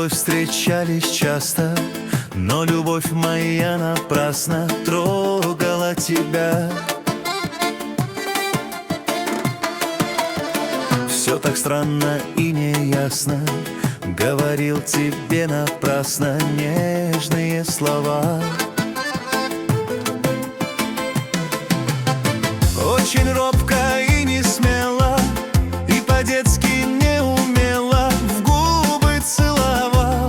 тобой встречались часто, но любовь моя напрасно трогала тебя. Все так странно и неясно, говорил тебе напрасно нежные слова. Очень робко и не смело, и по-детски не умело в губы целовал.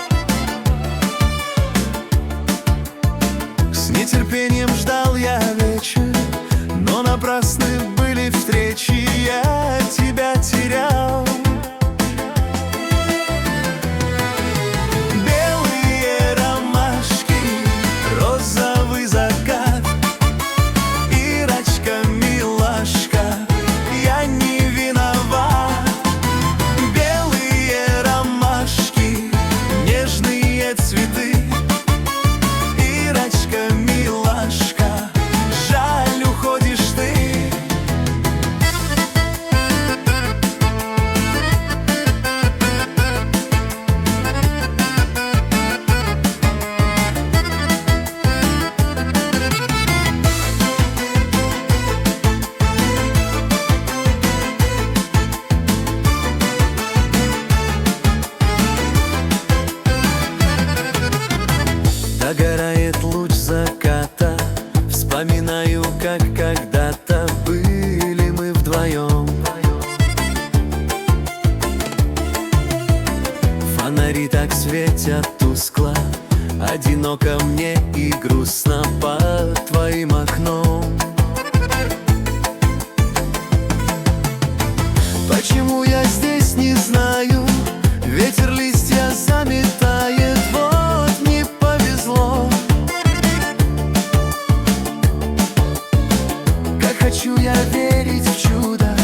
С нетерпением ждал я вечер, но напрасны были встречи, я тебя терял. Белые ромашки, розовый закат, Ирочка, милашка, я не виноват. Белые ромашки, нежные цветы, Ирочка, милашка, жаль, уходишь ты. Догорает луч заката, вспоминаю, как когда-то были мы вдвоем. Фонари так светят тускло, одиноко мне и грустно под твоим окном. Почему я здесь, не знаю, ветер листья заметает, вот не повезло. Как хочу я верить в чудо,